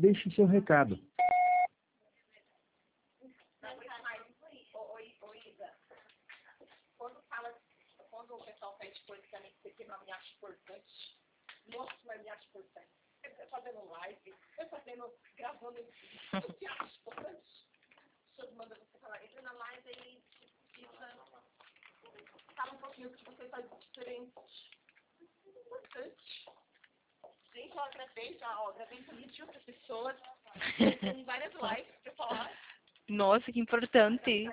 deixe seu recado. Quando o pessoal pede coisa que você não me acha importante, nossa, mas me acha importante. Você fazendo live, você fazendo, gravando, você te acha importante? Deixa eu mandar você falar, entra na live e fala um pouquinho do que você faz diferente. Importante. Gente, ó, gravei com 20 outras pessoas, tem várias lives pra falar. Nossa, que importante.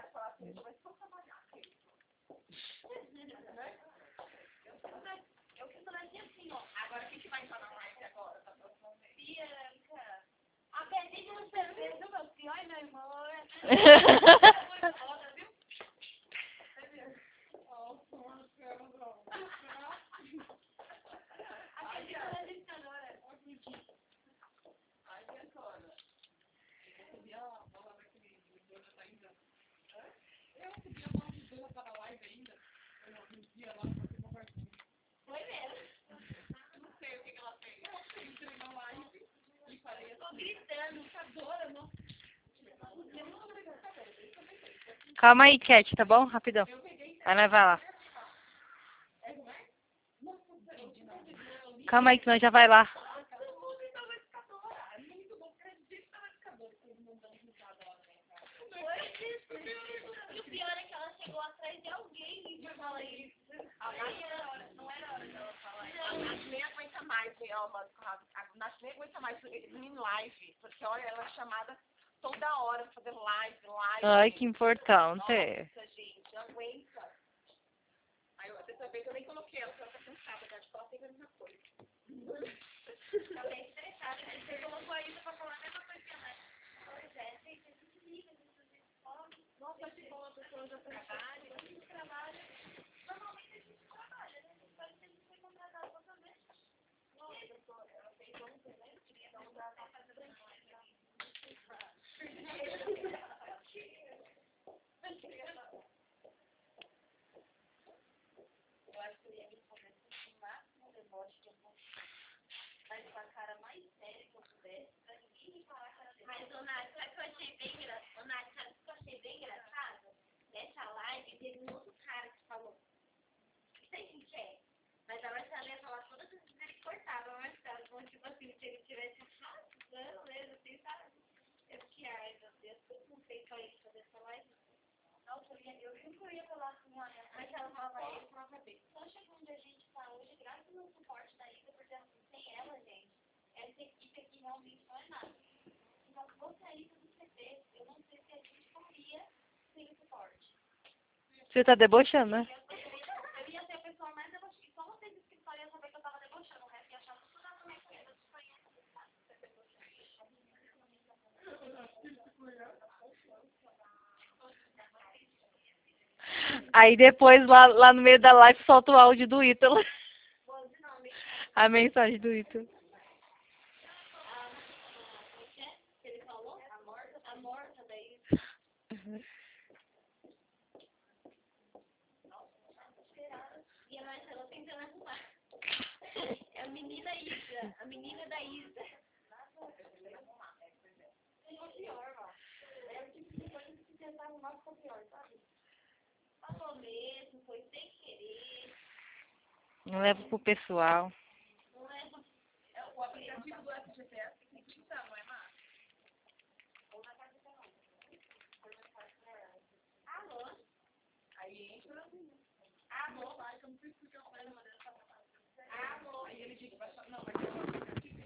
Agora, quem que vai entrar na live agora? Bianca. A perdi de uma cerveja do meu senhor e meu irmão. Foi foda, viu? A perdi da editora. Ai, e agora? Eu recebi a bola daquele Dona tá ainda. Eu recebi a bola de Dona tá na live ainda. Eu não vi lá, você conversou. Foi mesmo. Não sei o que ela fez. Eu entrei na live e falei assim. Tô gritando, tá adorando. Calma aí, Cat, tá bom? Rapidão. Vai levar lá. Calma aí que nós já vai lá. E o pior é que ela chegou atrás de alguém e falou isso. Não era hora dela falar. A Nath nem aguenta mais, a Nath nem aguenta mais em live, porque olha, ela é chamada toda hora pra fazer live. Ai, que importante. Nossa, gente, aguenta. Aí, dessa vez eu nem coloquei ela, porque ela tá cansada, né? Tipo, ela tem a mesma coisa. Tá bem estressada, né? Você colocou a Isa pra falar a mesma coisa que a Nath. Pois é, gente, a gente liga, a gente come. Nossa, que bom, a pessoa já trabalha. A gente trabalha. Normalmente a gente trabalha, né? Parece que a gente foi contratado pra fazer. Nossa, ela fez ontem, né? Queria dar um lugar pra fazer branco. Eu acho que eu ia me responder o máximo deboche que eu posso. Mas com a cara mais séria que eu pudesse, pra ninguém me falar a cara dele. Mas, Nath, sabe o que eu achei bem engraçado? Nath, sabe o que eu achei bem engraçado? Nessa live, teve um outro cara que falou. Não sei quem que é. Mas a Marcela ia falar todas as vezes ele cortava a Marcela. Então, tipo assim, se ele tivesse rasgando mesmo, assim, sabe? Eu fiquei, ai, meu Deus, todo mundo fez só isso fazer essa live. Nossa, eu sempre ia falar assim, olha, mas ela falava ele, falava bem. Só chegou onde a gente tá hoje, graças ao suporte da Isa, porque assim, sem ela, gente, essa equipe aqui realmente não é nada. Então, se fosse a Isa do CT, eu não sei se a gente faria sem o suporte. Você tá debochando, né? Eu ia ser a pessoa mais debochada. Só vocês do escritório iam saber que eu tava debochando, o resto ia achar tudo na minha coisa, eu só ia ser debochada. Aí depois lá no meio da live solta o áudio do Ítalo. A mensagem do Ítalo. Ele falou? A morta daí. E a Marcela tentando arrumar. É a menina Isa. A menina da Isa. Ficou pior, ó. É o tipo de coisa que se tentar arrumar ficou pior, sabe? Falou mesmo, foi sem querer. Não leva pro pessoal. Não leva. O aplicativo do FGTS tem que pintar, não é, Mar? Ou na casa da mãe. Alô? Aí entra. Alô? Vai, que eu não sei se eu falei uma dessa. Alô? Aí ele diz que vai chamar. Não, mas eu vou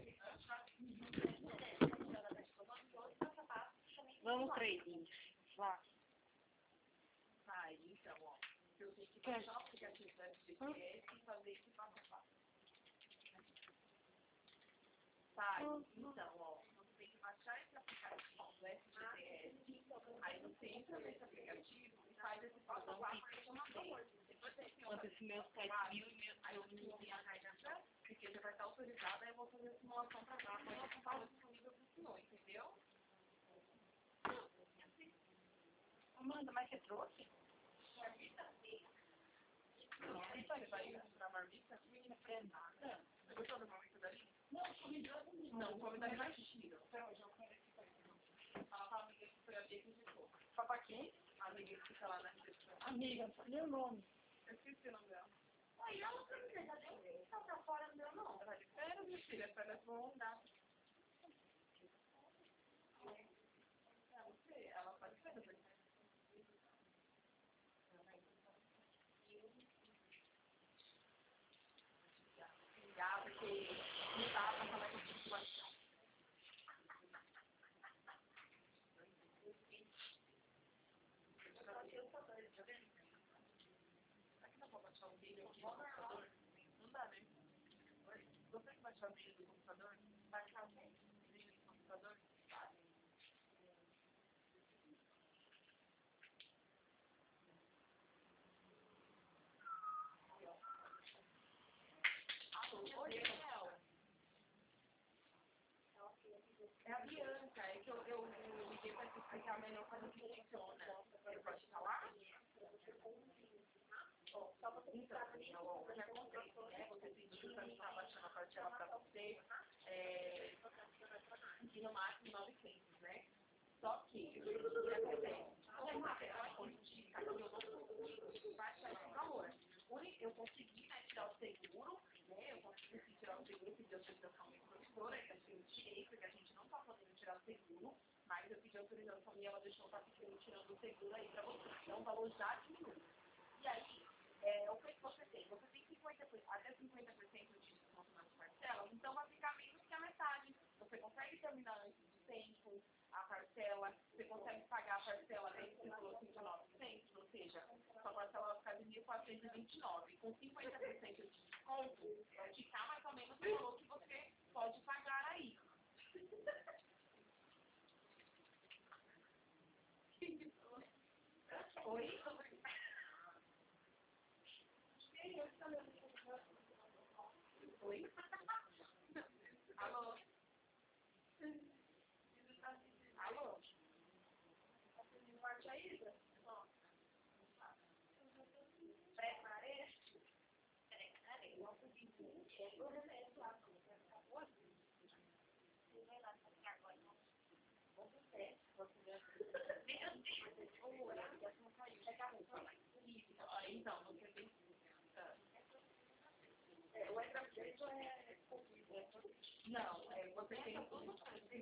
Vamos, Creitinho. Lá. Aí, então, ó. Eu tenho que baixar o aplicativo do FGTS e fazer esse passo a passo. Tá, então, ó. Você tem que baixar esse aplicativo do FGTS. Aí você entra nesse aplicativo e faz esse passo a passo. Quanto esse meu 7 mil e meu... Aí eu vou enviar a caixa, porque já vai estar autorizada, aí eu vou fazer a simulação pra cá, mas eu vou falar disponível pro senhor, entendeu? Amanda, mas você trouxe? Marmita? Você vai pra marmita? Menina, é nada. Você gostou da marmita dali? Não, come dali mais tiro. Amiga que fica lá na recepção. Amiga, meu nome. Eu esqueci o nome dela. Oi, ela já deu um tá pra fora, não deu não. Ela de férias, minha filha, as férias vão andar. Não sei, ela faz férias aqui. Porque não dá pra falar com a situação. Será que dá pra baixar o vídeo aqui no computador? Não dá, né? Você que baixar o vídeo do computador? Baixar o vídeo do computador? Oi, Daniel. É a Bianca, é que eu liguei pra te explicar melhor como que funciona. Você pode falar? Então, Daniel, o que acontece, né? Você pediu pra mim estar baixando a parcela pra você, e no máximo 900, né? Só que, o que acontece? Como a pessoa indica que eu não consigo baixar esse valor. Eu consegui, né, tirar o seguro, né? Eu consegui tirar o seguro, pedir autorização da professora, que eu tirei, porque a gente não tá podendo tirar o seguro, mas eu pedi autorização e ela deixou estar tirando o seguro aí pra você. Então o valor já diminuiu. E aí, o que você tem? Você tem 50%, até 50% de desconto nas parcelas, então vai ficar menos que a metade. Você consegue terminar antes do tempo a parcela, você consegue pagar a parcela desse que falou assim de 900, ou seja, sua parcela vai ficar de 1.429. Com 50% de desconto, vai ficar mais ou menos o valor que você pode pagar aí. Oi? Oi? Alô? Alô? Forte aí, Isa? Pré-areia? Então, você tem o extracesso não, você tem tudo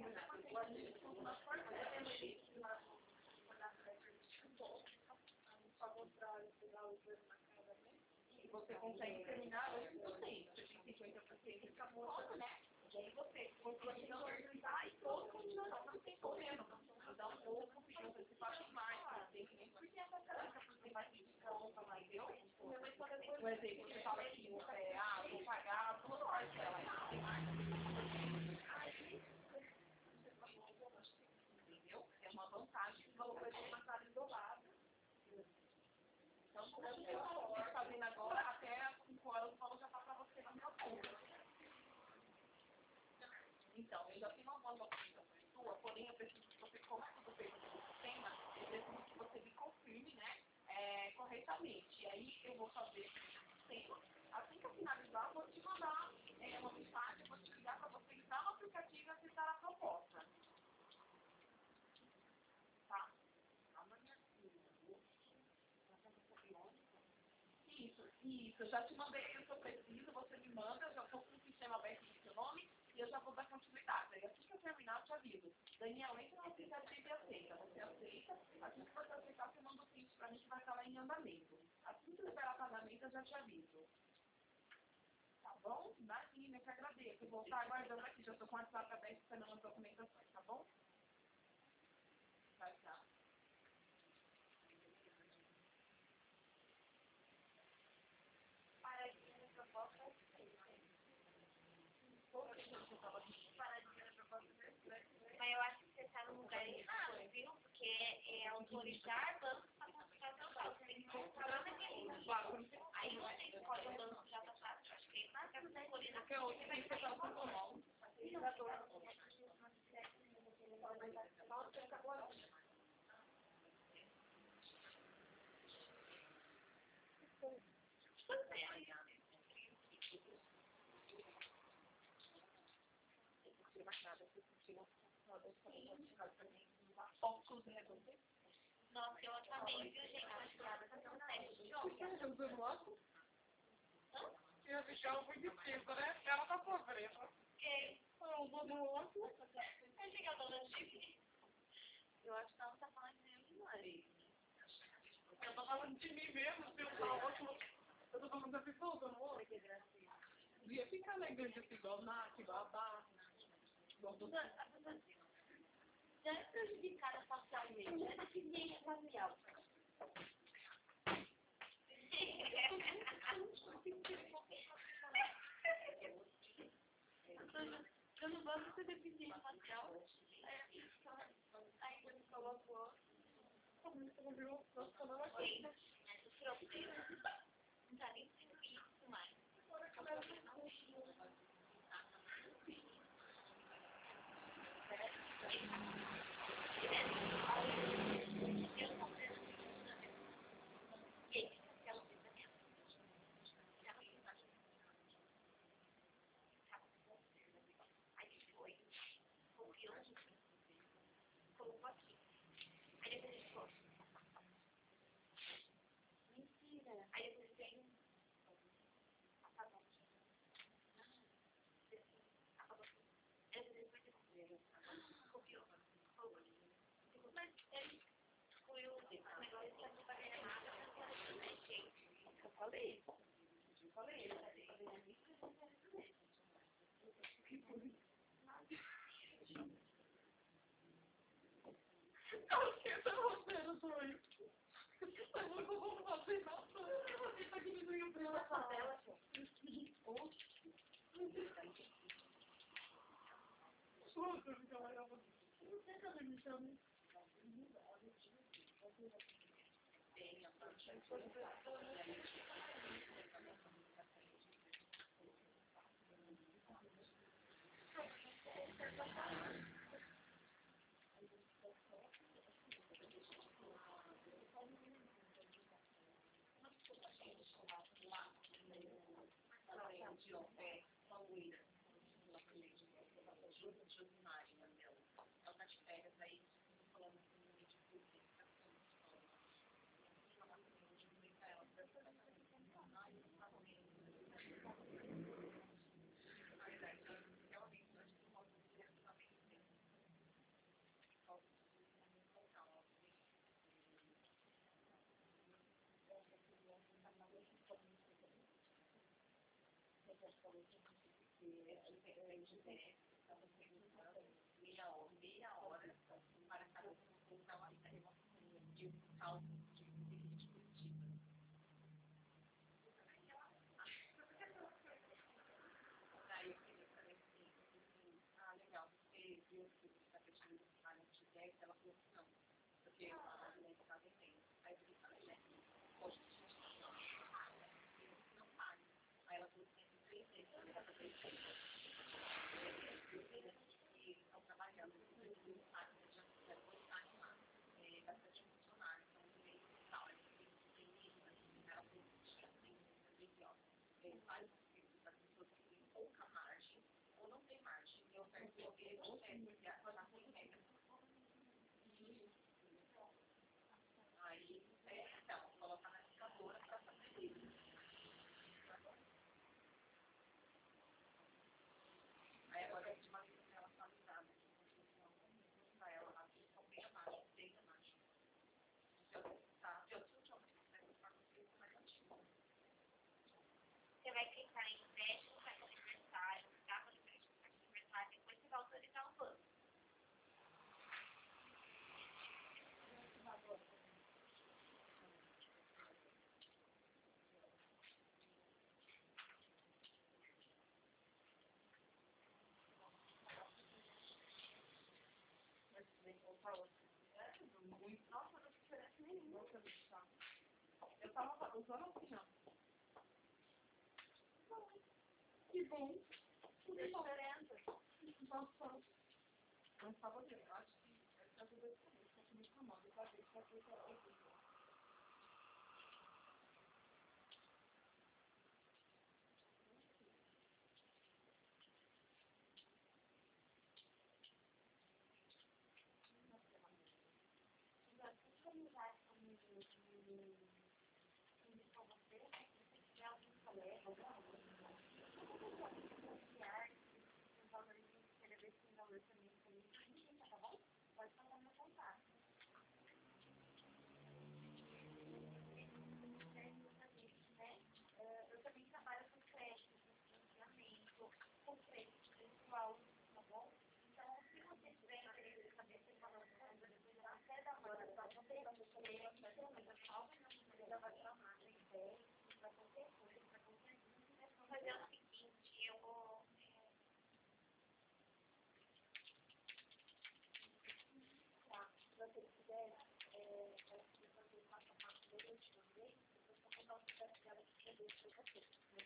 você consegue terminar antes do tempo. Você tem 50% de capota, né? E aí você consegue organizar e todo mundo não tem problema. Então, ou conseguir antecipar mais, tem que nem porque essa característica, porque vai ter desconto, entendeu? Por exemplo, você fala assim, vou pagar 2 parcelas. Entendeu? É uma vantagem que o valor vai ser marcado em dobrado. Então, eu estou fazendo agora, até às 5 horas o valor já está para você na minha conta. Então, eu já tenho uma boa documentação sua, porém eu preciso que você, como é tudo feito no sistema, eu preciso que você me confirme, né, corretamente. E aí eu vou fazer o sistema. Assim que eu finalizar, eu vou te mandar uma mensagem, eu vou te ligar para você entrar no aplicativo e acessar a proposta. Tá? Isso, eu já te mandei o que eu preciso, você me manda, eu já estou com o sistema aberto no seu nome e eu já vou dar continuidade. Aí assim que eu terminar, eu te aviso. Daniel, entra no aplicativo e aceita. Você aceita, assim que você aceitar, você manda o print para mim que vai estar lá em andamento. Assim que liberar pagamento, eu já te aviso. Tá bom? Imagina, eu que agradeço. Eu vou estar aguardando aqui, já estou com o WhatsApp aberto esperando as documentações, tá bom? Tchau, tchau. Mas eu acho que você está no lugar errado, viu? Porque é autorizar banco para comprar seu saldo. Você tem que comprar naquele banco. Aí você escolhe o banco que já está fácil. Acho que é mais categoria. Porque hoje tem que ser para o nome. Óculos redondos. Nossa, eu acabei, viu, gente? Mas piada fazer um teste de jogo. Usando óculos? Ia ficar muito difícil, né? Ela tá sofrendo. Ok. Eu vou no óculos. Vai chegar a dona Chifre? Eu acho que ela não tá falando de nenhum inglês. Eu tô falando de mim mesmo, se eu usar óculos. Eu tô falando da pessoa usando óculos. Que gracinha. Ia ficar elegante assim, igual Nath, igual a Bá. Igual você. Já é prejudicada facialmente, é deficiente facial. Eu não gosto de ser deficiente facial. Aí quando colocou. Você viu? Nossa, canal aqui. Não tá nem sendo isso mais. Você vai clicar em empréstimo para aniversário, data de empréstimo para aniversário, depois você vai autorizar o banco. Nossa, não tem diferença nenhuma. Eu tava usando assim, ó. Que bom. Não tem diferença. Nossa. Mas tava bem. Eu acho que essa ajuda a ficar muito famosa. Eu sabia que vai ter amizade com você, né? Se você tiver algum colega, alguma coisa, confiar, um valor de querer ver esse valor também, tá bom? Pode passar meu contato. Eu também trabalho com crédito, com financiamento, com crédito pessoal, tá bom? Então, se você tiver interesse em saber se uma nossa até da hora, só você vai qualquer coisa, para qualquer dúvida, vou fazer o seguinte, eu vou se você quiser fazer o passo a passo da última vez, eu vou contar o processo dela que eu deixo para você.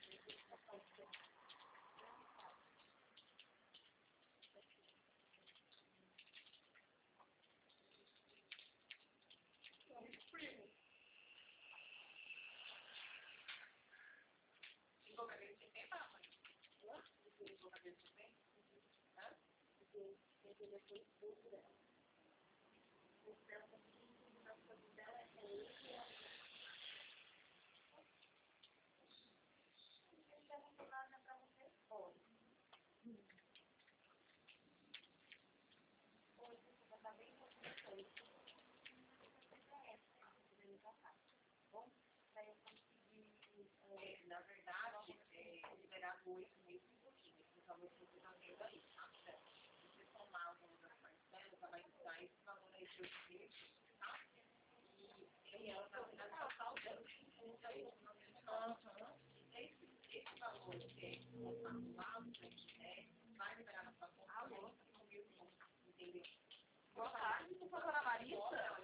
Na verdade, liberar 8 meses e pouquinho, esse valor que você está vendo aí, tá? Se você somar o valor das parcelas, ela vai dar esse valor aí de 8 meses, tá? E ela vai dar total de 5.990. Esse valor que é colocado lá, vai liberar na sua conta, alô, 5.000, entendeu? Boa tarde, professora Larissa.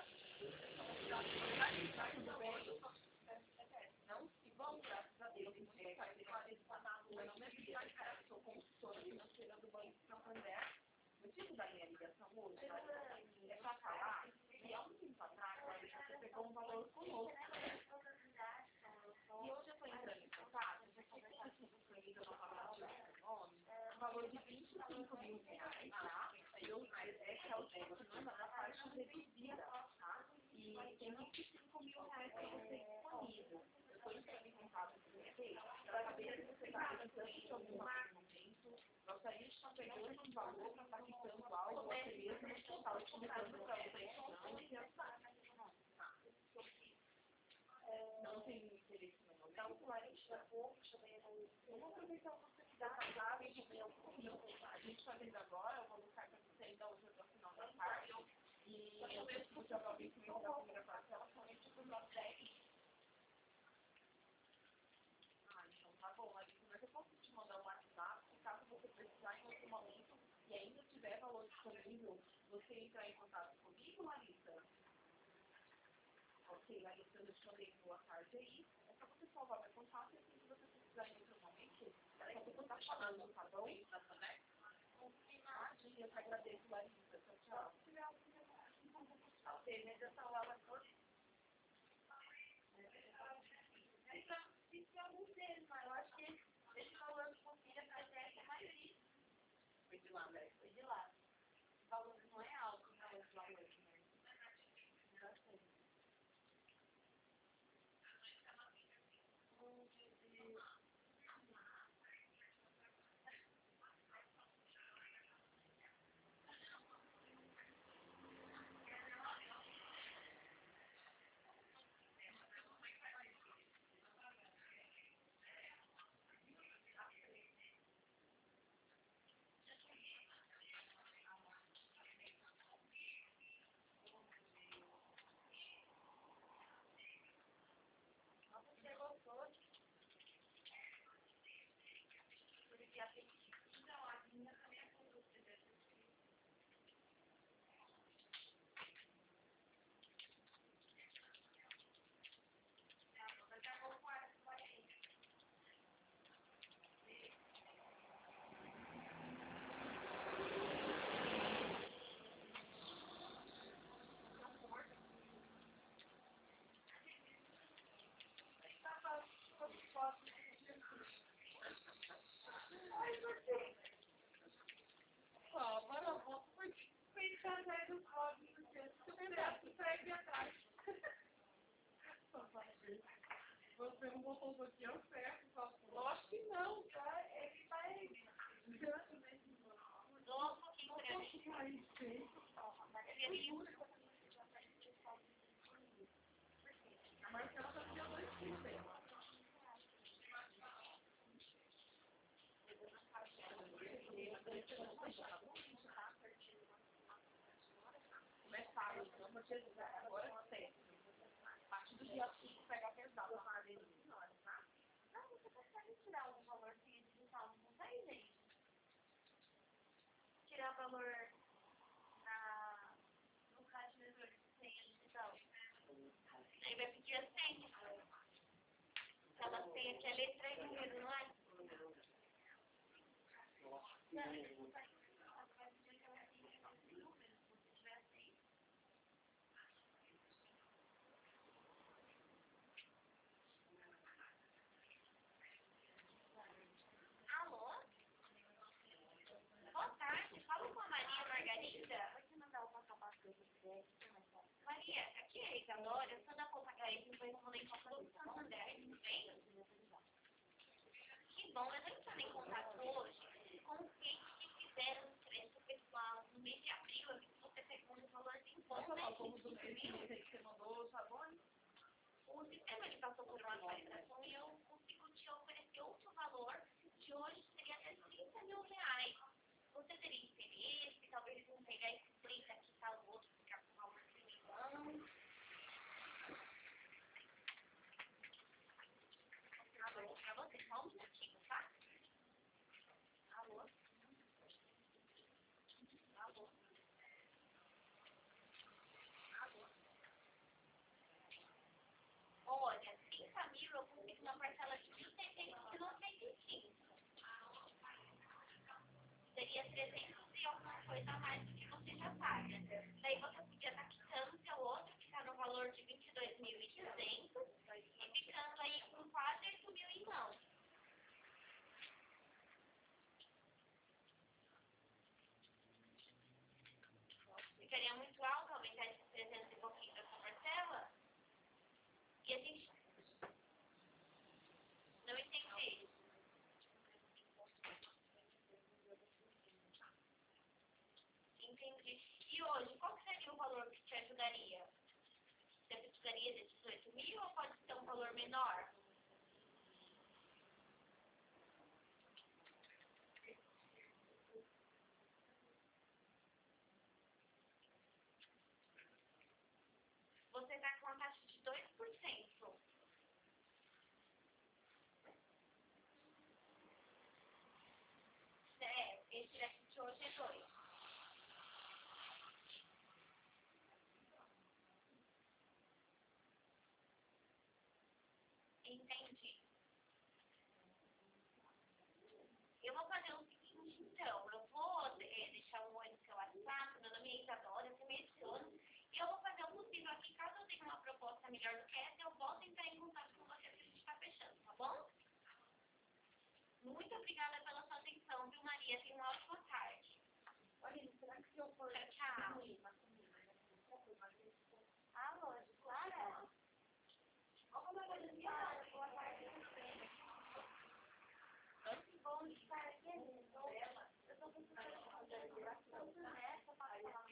Não, que bom, graças a Deus. Meu nome é Viviane, sou consultora financeira do Banco Santander. O motivo da minha ligação hoje é para falar que há um tempo atrás você pegou um valor conosco. E hoje eu estou entrando em contato, porque tem aqui disponível novamente o seu nome, um valor de 25 mil reais, tá? Essa é o débito, não é da parte reduzida, tá? E tem 25 mil reais para você disponível. Eu estou entrando em contato com você para saber se você está pensando em algum momento, gostaria de estar pegando um valor para estar quitando algo, ou até mesmo estar utilizando para outra instância. Não tem interesse no momento. Então, Larissa, eu vou aproveitar a oportunidade, sabe, de ver o que a gente está vendo agora, eu vou buscar para você ainda hoje até o final da tarde. E eu vejo que você vai ver da primeira parcela somente para os nossos 10. Então tá bom, Larissa, mas eu posso te mandar um WhatsApp, caso você precisar em outro momento e ainda tiver valor disponível, você entrar em contato comigo, Larissa? Ok, Larissa, eu te mandei boa tarde aí. É só você salvar meu contato e assim que você precisar em outro momento, é só você estar falando, tá bom? Eu te agradeço, Larissa. Tchau, tchau. Ok, mediação aula toda. Existe alguns deles, mas eu acho que esse valor que confia para a maioria Foi de lá, né? foi de lá. O valor não é alto, não é esse valor, mas bastante. A Marcela só deu 2 filhos. Como é fácil, agora não sei. A partir do dia 5 pegar pesado. Não, você consegue tirar um valor digital, não consegue, gente? Tirar valor no cadastro de senha digital. Aí vai pedir a senha. Aquela senha que é letra e número, não é? Alô? Boa tarde, fala com a Maria Margarida. Pode mandar o passo-a-passo que você quiser. Maria, aqui é a Isadora, eu sou da Poupa Caída, que foi respondente ao Clube Santander, tudo bem? Que bom, eu estou entrando em contato hoje com os clientes que fizeram o crédito pessoal no mês de abril. Eu vi que você pegou um valorzinho bom, né? Você mandou o sabor? O sistema ele passou por uma atualização e eu consigo te oferecer outro valor, que hoje seria até 30 mil reais. Você teria interesse, talvez não pegar esse preço aqui, tá o outro, ficar com o valor de milhão. Alô, pra você, só um minutinho, tá? Alô? Alô? Alô? Olha, 30 mil eu consigo uma parcela de 1.695. Seria 300 e alguma coisa a mais do que você já paga. Daí você podia estar quitando seu outro, que está no valor de 22.200 e ficando aí com quase 8 mil em mãos. Ficaria muito alto aumentar esses 300 e pouquinho da sua parcela? E a gente não entendi. Entendi. E hoje, qual seria o valor que te ajudaria? Você precisaria de 18 mil ou pode ser um valor menor? Você está com uma taxa de 2%. Esse daqui de hoje é 2%. Entendi. Eu vou fazer o seguinte, então. Eu vou deixar um oi no seu WhatsApp. Meu nome é Isadora, você me adiciona. E eu vou fazer o possível aqui. Caso eu tenha uma proposta melhor do que essa, eu volto a entrar em contato com você se a gente está fechando, tá bom? Muito obrigada pela sua atenção, viu, Maria? Tenha uma ótima tarde. Olha, será que se eu for... Tchau. Alô, Clara? Boa tarde. Bom estar aqui. Eu estou precisando fazer a liberação nessa para falar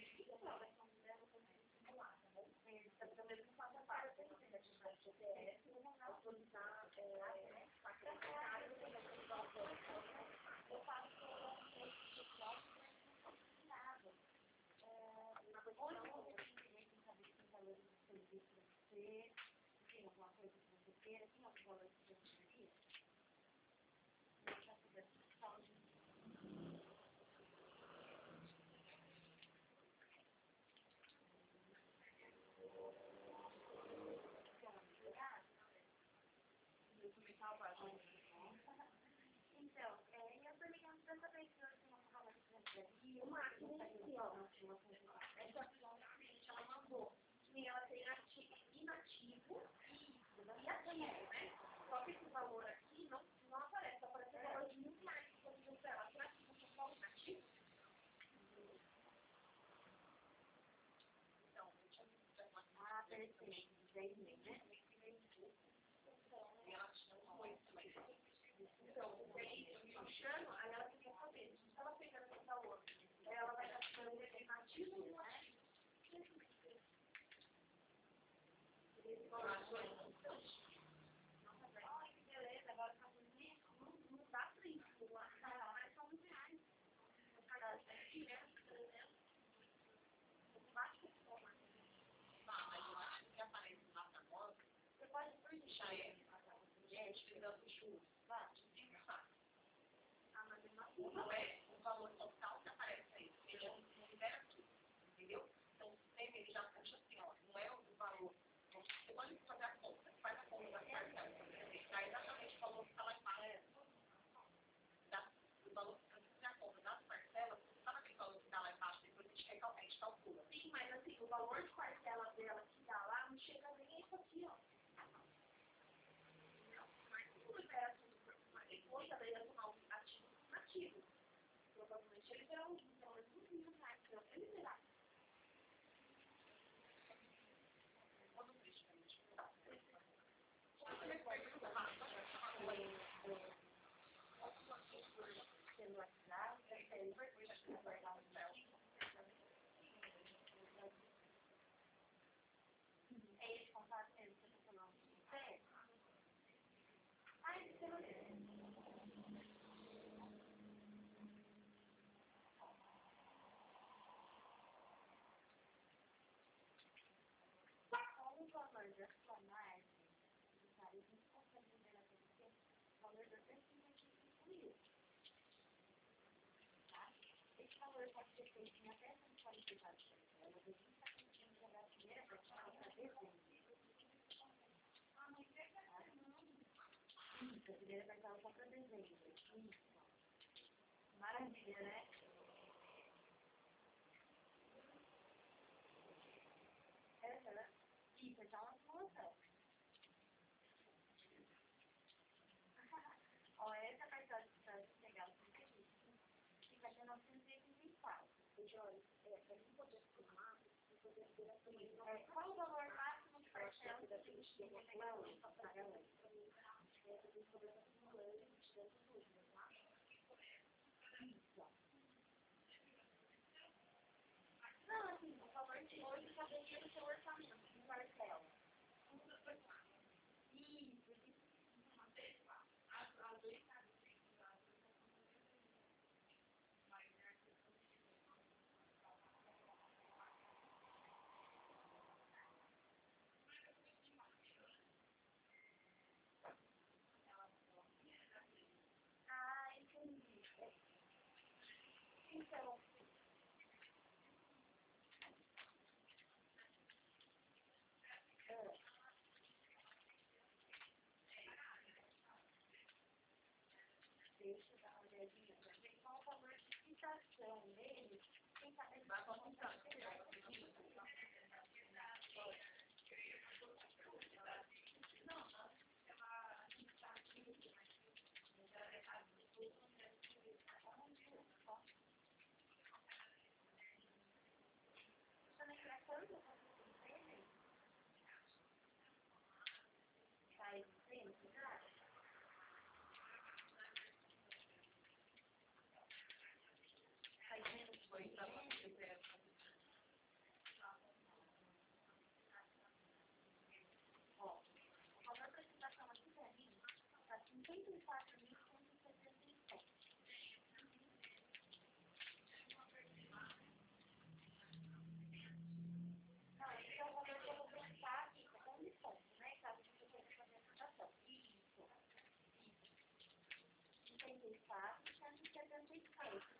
então, eu tô ligando tanta vez que eu tenho uma fala de uma aqui, ó, essa cliente, ela mandou que ela tem inativo e ativo, né? Só que esse valor aqui não aparece, aparece o valor de muito mais que eu fiz pra ela. Será que você fala inativo? Então, deixa eu ver. Ah, perfeito, 10 mil, né? E ela tinha 8, mas... Então, aí ela queria saber, se ela pegando esse valor, ela vai estar ficando não é o valor total que aparece aí. Ele é um número aqui, entendeu? Então, o sistema ele já puxa assim, ó, não é o valor. Você pode fazer a conta, faz a conta da parcela. Dá exatamente o valor que está lá embaixo. O valor que você fizer a conta das parcelas, sabe aquele valor que está lá embaixo? Depois a gente calcula. Sim, mas assim, o valor de parcela dela que dá lá não chega nem a isso aqui, ó. Mas se libera tudo depois, ela ia tomar um ativo por ativo. Provavelmente ele terá pelo menos uns R$1.000 para ele liberar. Pelo WhatsApp, é esse contato que você está falando. Ai, você não quer. Com o valor da sua margem, a gente consegue liberar para você o valor da 255.000. Tá? Esse valor pode ser feito em até 144 parcelas. A gente está conseguindo jogar a primeira parcela para dezembro. Isso, a primeira parcela só para dezembro. Isso. Maravilha, né? Isso, então uma simulação. Ó, essa parcela que está legal, fica até 984. Olha, para mim poder somar, eu poder ter a soma. Qual o valor máximo de parcela que você tem que pegar hoje para pagar hoje? Não, assim, o valor de hoje está dentro do seu orçamento, de parcela. Ah, entendi. Então, deixa eu dar uma olhadinha para ver qual o valor de citação dele. Quem sabe ele vai comprar. Faz tempo já? Faz menos de 2 anos. Ó, o valor da citação aqui para mim está 54.177. Não, esse é o valor que eu vou pensar aqui, com desconto, né? Caso você queira fazer a citação. Isso. 54.176.